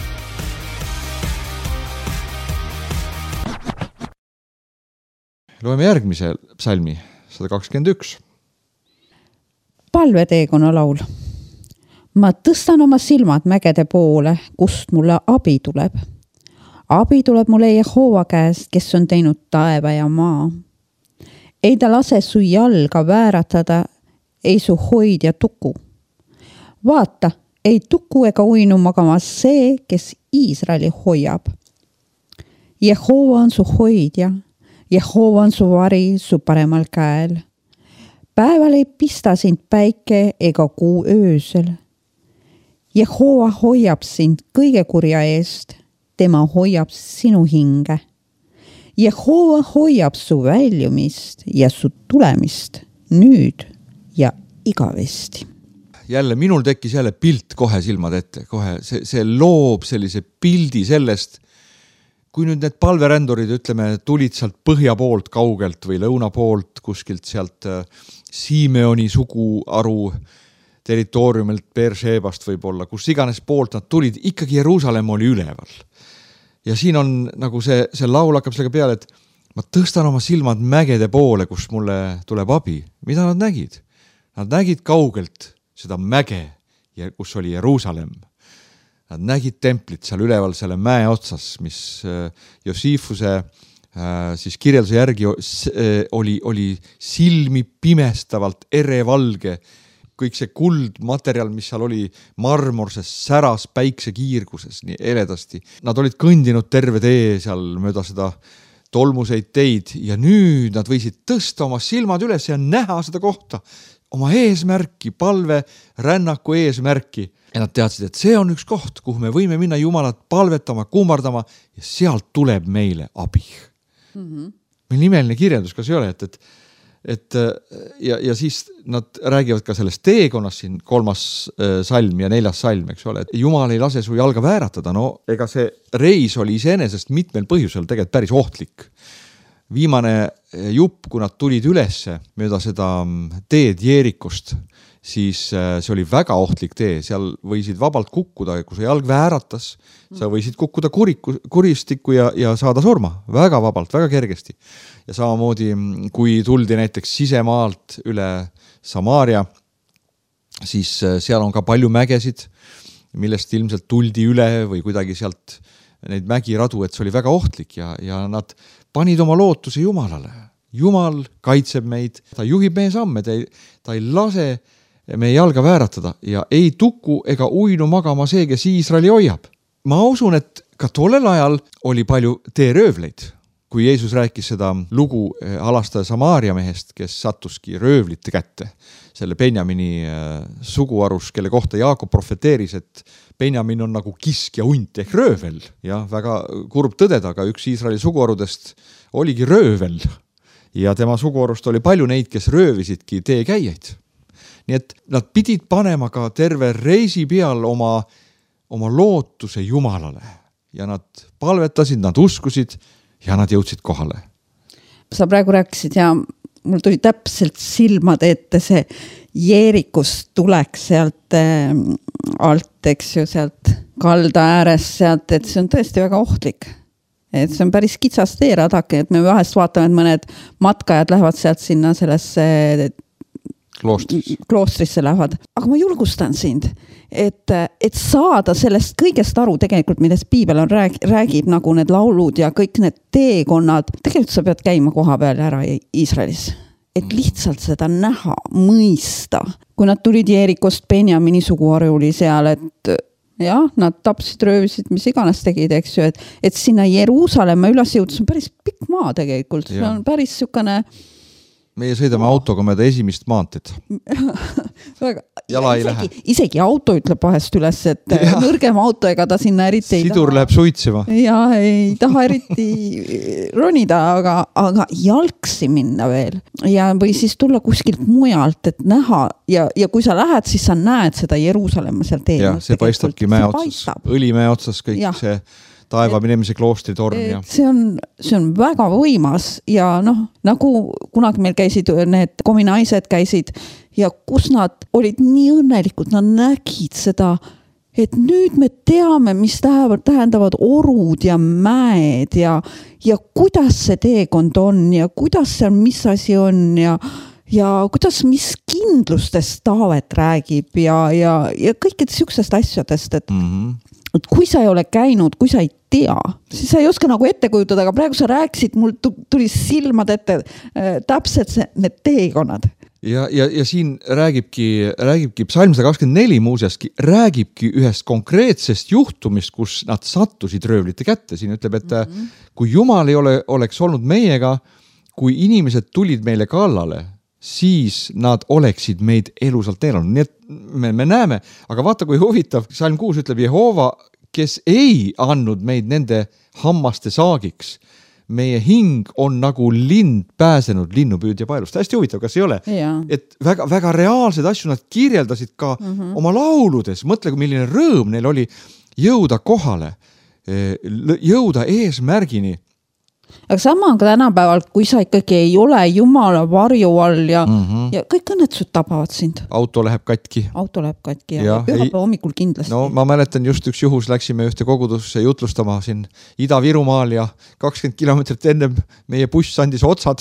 Loeme järgmise psalmi, 121. Palveteekonna laul. Ma tõstan oma silmad mägede poole, kust mulle abi tuleb. Abi tuleb mulle Jehova käest, kes on teinud taeva ja maa. Ei ta lase su jalga vääratada, ei su hoidja tuku. Vaata, ei tuku ega uinu magamas see, kes Iisraeli hoiab. Jehova on su hoidja, Jehova on su vari su paremal käel. Päeval ei pista sind päike ega kuu öösel. Jehova hoiab sind kõige kurja eest. Tema hoiab sinu hinge. Jehova hoiab su väljumist ja su tulemist nüüd ja igavesti. Jälle minul tekkis jälle pilt kohe silmad ette. Kohe see loob sellise pildi sellest, kui nüüd need palverändurid, ütleme, tulid sealt põhja poolt kaugelt või lõuna poolt kuskilt sealt Simeoni suguaru territooriumilt, Beershebast võib-olla, kus iganes poolt nad tulid, ikkagi Jeruusalemm oli üleval. Ja siin on nagu see laul hakkab sellega peale, et ma tõstan oma silmad mägede poole, kus mulle tuleb abi. Mida nad nägid? Nad nägid kaugelt seda mäge, kus oli Jeruusalemm. Nad nägid templit seal üleval selle mäe otsas, mis Josifuse siis kirjelduse järgi oli silmi pimestavalt erevalge. Kõik see kuldmaterjal, mis seal oli marmorses säras päiksekiirguses, nii eledasti. Nad olid kõndinud terve tee seal mööda seda tolmuseid teid ja nüüd nad võisid tõsta oma silmad üles ja näha seda kohta, oma eesmärki, palve, rännaku eesmärki. Ja nad teadsid, et see on üks koht, kuhu me võime minna Jumalat palvetama, kummardama ja sealt tuleb meile abi. Meil nimeline kirjeldus, kas ei ole, ja siis nad räägivad ka sellest teekonnast siin 3. salm ja 4. salm, eks ole, et Jumal ei lase su jalga vääratada. No ega see reis oli iseenesest mitmel põhjusel tegelikult päris ohtlik. Viimane jupp, kui nad tulid ülesse mööda seda teed Jeerikost, siis see oli väga ohtlik tee, seal võisid vabalt kukkuda, kui see jalg vääratas, sa võisid kukkuda kuristikku ja saada surma väga vabalt, väga kergesti. Ja samamoodi, kui tuldi näiteks sisemaalt üle Samaaria, siis seal on ka palju mägesid, millest ilmselt tuldi üle või kuidagi sealt neid mägiradu, et see oli väga ohtlik ja nad panid oma lootuse Jumalale. Jumal kaitseb meid, ta juhib meie samme, ta ei lase meie jalga vääratada ja ei tuku ega uinu magama see, kes Iisraeli hoiab. Ma usun, et ka tollel ajal oli palju teeröövleid. Kui Jeesus rääkis seda lugu alastaja Samaaria mehest, kes sattuski röövlite kätte, selle Benjamini suguarus, kelle kohta Jaakob profeteeris, et Benjamin on nagu kisk ja hunt ehk röövel. Ja väga kurb tõdeda, aga üks Iisraeli suguarudest oligi röövel ja tema suguarust oli palju neid, kes röövisidki teekäijaid. Nii et nad pidid panema ka terve reisi peal oma lootuse Jumalale ja nad palvetasid, nad uskusid ja nad jõudsid kohale. Sa praegu rääkisid ja mul tuli täpselt silmade ette see Jeerikust tuleks sealt alt, eks ju, sealt kalda ääres sealt, et see on tõesti väga ohtlik. Et see on päris kitsas teeradake, et me vahest vaatame, et mõned matkajad lähevad sealt sinna sellesse kloostrisse lähevad. Aga ma julgustan sind, et saada sellest kõigest aru tegelikult, millest piibel on räägib nagu need laulud ja kõik need teekonnad. Tegelikult sa pead käima koha peal ära Iisraelis, et lihtsalt seda näha, mõista. Kui nad tulid Jeerikost, Benjamini suguharu oli seal, et jah, nad tapsid, röövisid, mis iganes tegid, eks ju, et sinna Jeruusalemma üles jõudis on päris pikk maa tegelikult. See on päris sükane. Meie sõidame autoga mööda esimest maanteed. Jala ei lähe. Isegi auto ütleb vahest üles, et nõrgem auto ega ta sinna eriti ei Sidur läheb suitsema. Ja ei taha eriti ronida, aga jalgsi minna veel. Ja või siis tulla kuskilt mujalt, et näha ja kui sa lähed, siis sa näed seda Jeruusalemma seal teel. Ja see paistabki mäe otsas, õlimäe otsas kõik see taeva minemise kloostri torn. Ja. See on väga võimas ja nagu kunagi meil käisid need kominaised käisid ja kus nad olid nii õnnelikud, nad nägid seda, et nüüd me teame, mis tähendavad orud ja mäed ja kuidas see teekond on ja kuidas seal mis asi on ja kuidas mis kindlustest Taavet räägib ja kõikidest sihukesest asjadest, et kui sa ei ole käinud, kui sa ei tea, siis sa ei oska nagu ette kujutada, aga praegu sa rääkisid, mul tuli silmad ette täpselt need teekonnad. Ja siin räägibki psalm 124 muuseaski, räägibki ühest konkreetsest juhtumist, kus nad sattusid röövlite kätte. Siin ütleb, et kui Jumal ei oleks olnud meiega, kui inimesed tulid meile kallale, siis nad oleksid meid elusalt neelanud. Nii et me näeme, aga vaata kui huvitav, Salm 6 ütleb Jehova, kes ei andnud meid nende hammaste saagiks. Meie hing on nagu lind pääsenud linnupüüdja paelust. Hästi huvitav, kas ei ole? Ja. Et väga, väga reaalsed asju nad kirjeldasid ka oma lauludes. Mõtle, milline rõõm neil oli jõuda kohale. jõuda eesmärgini. Aga sama ka tänapäeval, kui sa ikkagi ei ole jumala varju all ja kõik õnnetused tabavad sind. Auto läheb katki ja pühapäeva hommikul kindlasti. No ma mäletan just üks juhus, läksime ühte kogudusse jutlustama siin Ida-Virumaal ja 20 kilomeetrit ennem meie buss andis otsad.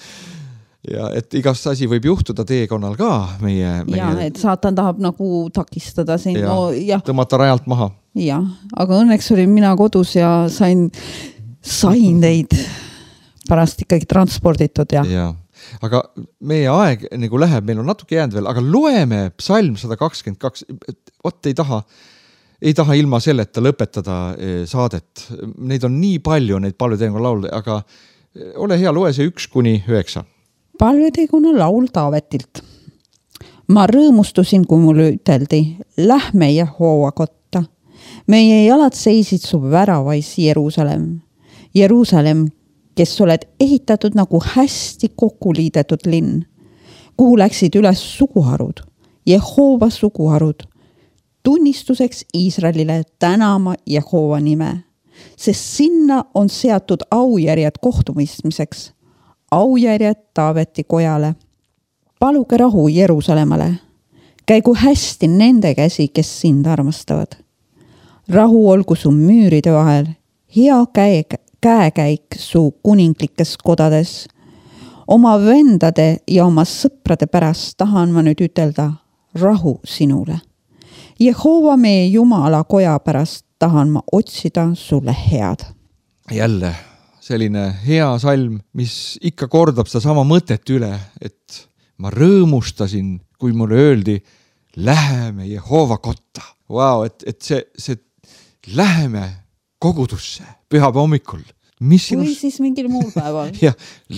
Ja et igast asi võib juhtuda teekonnal ka meie... Ja, et saatan tahab nagu takistada siin. Tõmmata rajalt maha. Ja, aga õnneks olin mina kodus ja sain teid pärast ikkagi transporditud. Ja. Aga meie aeg nagu läheb, meil on natuke jäänud veel, aga loeme psalm 122. Vot ei taha ilma selleta lõpetada saadet. Neid on nii palju, neid palveteekonna laule, aga ole hea, loe see 1-9. Palveteekonna laul Taavetilt. Ma rõõmustusin, kui mulle üteldi, lähme Jehova kotta. Meie jalad seisid su väravais Jeruusalemm, kes oled ehitatud nagu hästi kokku liidetud linn, kuhu läksid üles suguharud, Jehova suguharud, tunnistuseks Iisraelile tänama Jehova nime, sest sinna on seatud aujärjed kohtumõistmiseks, aujärjed Taaveti kojale. Paluge rahu Jeruusalemmale, käigu hästi nende käsi, kes sind armastavad. Rahu olgu su müüride vahel, hea käekäik su kuninglikes kodades. Oma vendade ja oma sõprade pärast tahan ma nüüd ütelda rahu sinule. Jehova meie Jumala koja pärast tahan ma otsida sulle head. Jälle selline hea salm, mis ikka kordab seda sama mõtet üle, et ma rõõmustasin, kui mulle öeldi, läheme Jehova kotta. Wow, et see läheme kogudusse pühapäeva hommikul. Või siis mingil muul päeval. Ja,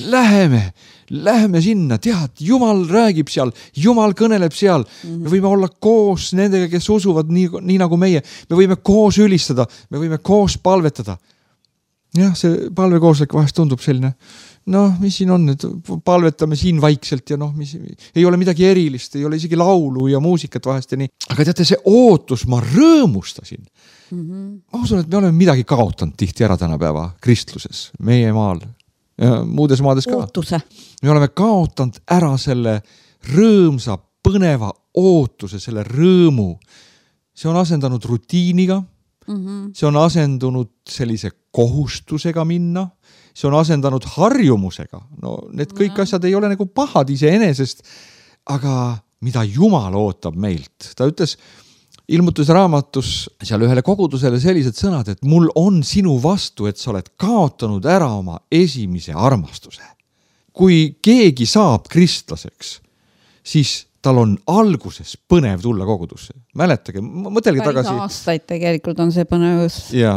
läheme sinna, tead, Jumal räägib seal, Jumal kõneleb seal. Me võime olla koos nendega, kes usuvad nii nagu meie. Me võime koos ülistada, me võime koos palvetada. Jah, see palvekooslek vahest tundub selline, mis siin on, et palvetame siin vaikselt ja ei ole midagi erilist, ei ole isegi laulu ja muusikat vahest ja nii. Aga teate, see ootus, ma rõõmustasin. Ma usun, et me oleme midagi kaotanud tihti ära tänapäeva kristluses, meie maal ja muudes maades ka. Ootuse. Me oleme kaotanud ära selle rõõmsa, põneva ootuse, selle rõõmu. See on asendanud rutiiniga, see on asendunud sellise kohustusega minna, see on asendanud harjumusega. Need kõik asjad ei ole nagu pahad iseenesest, aga mida Jumal ootab meilt. Ta ütles ilmutuse raamatus seal ühele kogudusele sellised sõnad, et mul on sinu vastu, et sa oled kaotanud ära oma esimese armastuse. Kui keegi saab kristlaseks, siis tal on alguses põnev tulla kogudusse. Mäletage, mõtelge tagasi. Päris aastaid tegelikult on see põnevus. Ja,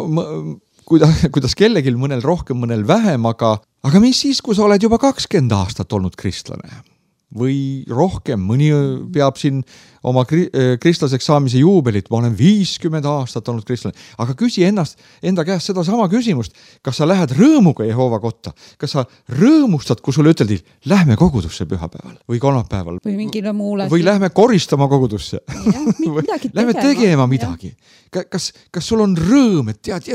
kuidas kellegil mõnel rohkem, mõnel vähem, aga mis siis, kui sa oled juba 20 aastat olnud kristlane? Või rohkem, mõni peab siin oma kristlaseks saamise juubelit, ma olen 50 aastat olnud kristlane, aga küsi enda käest seda sama küsimust, kas sa lähed rõõmuga Jehova kotta, kas sa rõõmustad, kui sulle üteldi, lähme kogudusse pühapäeval või kolmapäeval või mingile muule või lähme koristama kogudusse lähme tegema midagi. Kas sul on rõõm, et tead,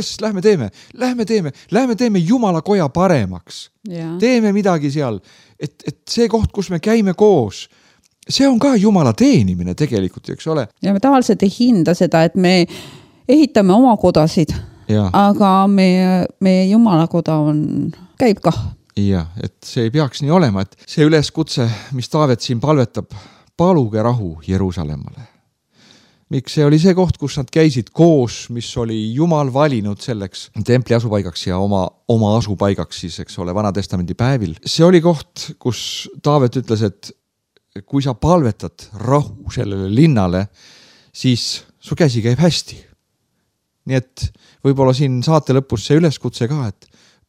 lähme teeme Jumala koja paremaks, teeme midagi seal, et see koht, kus me käime koos, see on ka Jumala teenimine tegelikult, eks ole. Ja me tavaliselt ei hinda seda, et me ehitame oma kodasid, aga meie Jumala koda käib kah. Ja, et see ei peaks nii olema, et see üleskutse, mis Taavet siin palvetab, paluge rahu Jeruusalemmale. Miks see oli see koht, kus nad käisid koos, mis oli Jumal valinud selleks templi asupaigaks ja oma asupaigaks siis, eks ole, Vanatestamendi päevil. See oli koht, kus Taavet ütles, et kui sa palvetad rahu sellele linnale, siis su käsi käib hästi. Nii et võib-olla siin saate lõpus see üleskutse ka, et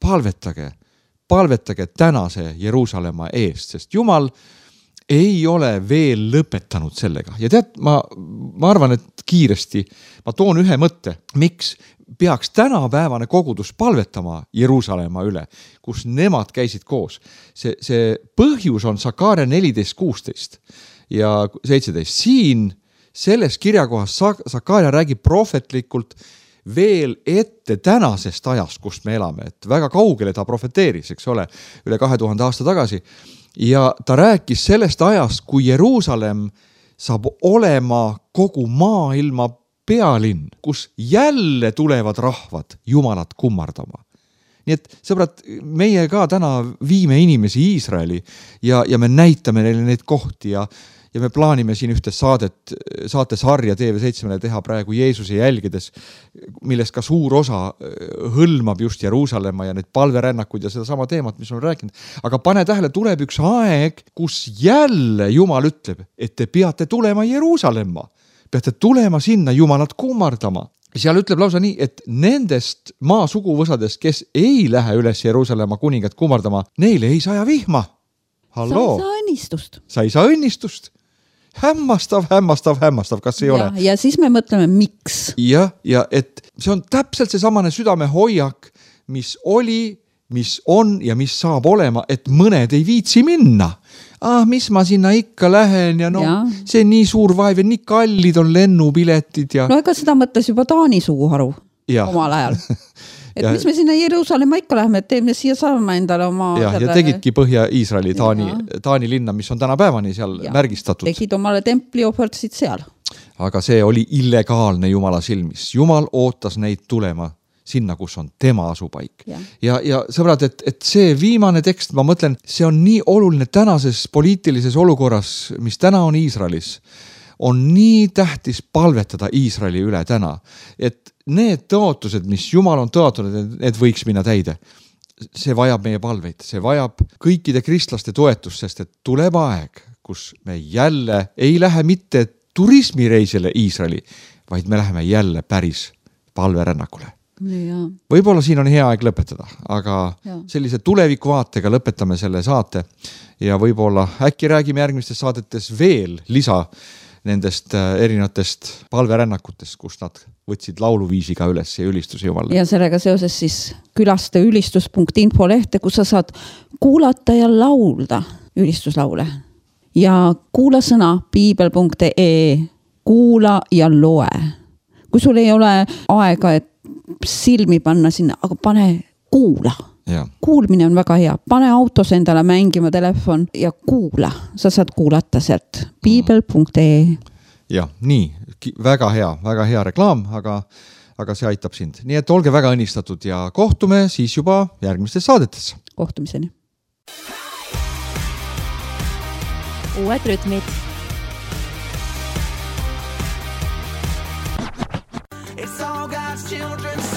palvetage tänase Jeruusalemma eest, sest Jumal ei ole veel lõpetanud sellega. Ja tead, ma arvan, et kiiresti ma toon ühe mõtte, miks peaks tänapäevane kogudus palvetama Jeruusalemma üle, kus nemad käisid koos. See põhjus on Sakaaria 14:16 ja 17. Siin selles kirjakohas Sakaaria räägib prohvetlikult veel ette tänasest ajast, kust me elame, et väga kaugele ta profeteeris, eks ole, üle 2000 aasta tagasi. Ja ta rääkis sellest ajast, kui Jeruusalemm saab olema kogu maailma pealinn, kus jälle tulevad rahvad Jumalat kummardama. Nii et sõbrad, meie ka täna viime inimesi Iisraeli ja me näitame neile neid kohti ja me plaanime siin ühte saatesarja TV7-le teha praegu Jeesuse jälgides, millest ka suur osa hõlmab just Jeruusalemma ja need palverännakud ja seda sama teemat, mis on rääkinud. Aga pane tähele, tuleb üks aeg, kus jälle Jumal ütleb, et te peate tulema Jeruusalemma. Peate tulema sinna Jumalat kummardama. Seal ütleb lausa nii, et nendest maa suguvõsadest, kes ei lähe üles Jeruusalemma kuningat kummardama, neile ei saja vihma. Halloo. Sa ei saa õnnistust. Hämmastav, kas ei ole? Ja siis me mõtleme, miks? Ja et see on täpselt see samane südame hoiak, mis oli, mis on ja mis saab olema, et mõned ei viitsi minna. Mis ma sinna ikka lähen ja see nii suur vaev ja nii kallid on lennupiletid ja... No ega seda mõtles juba Taani suguharu omal ajal. Et mis me sinna Jeruusalemma ikka läheme, et teeme siia saama endale oma... Ja tegidki Põhja-Iisraeli Taani linna, mis on täna päevani seal märgistatud. Tegid omale templi ohverdasid seal. Aga see oli illegaalne Jumala silmis. Jumal ootas neid tulema sinna, kus on tema asupaik. Ja sõbrad, et see viimane tekst, ma mõtlen, see on nii oluline tänases poliitilises olukorras, mis täna on Iisraelis, on nii tähtis palvetada Iisraeli üle täna, et need tõotused, mis Jumal on tõotanud, need võiks minna täide. See vajab meie palveid, see vajab kõikide kristlaste toetust, sest et tuleb aeg, kus me jälle ei lähe mitte turismireisile Iisraeli, vaid me läheme jälle päris palverännakule. Võib-olla siin on hea aeg lõpetada, aga sellise tulevikuvaatega lõpetame selle saate ja võib-olla äkki räägime järgmistes saadetes veel lisa nendest erinevatest palverännakutest, kus nad võtsid lauluviisiga üles ja ülistuse Jumalale. Ja sellega seoses siis külasta ülistus.info lehte, kus sa saad kuulata ja laulda ülistuslaule. Ja kuula sõna piibel.ee, kuula ja loe. Kui sul ei ole aega, et silmi panna sinna, aga pane kuula. Kuulmine on väga hea. Pane autos endale mängima telefon ja kuula. Sa saad kuulata sealt piibel.ee. Ja, nii. Väga hea reklaam, aga see aitab sind. Nii et olge väga õnnistatud ja kohtume siis juba järgmistes saadetes. Kohtumiseni. Uued rütmid. It's all God's children.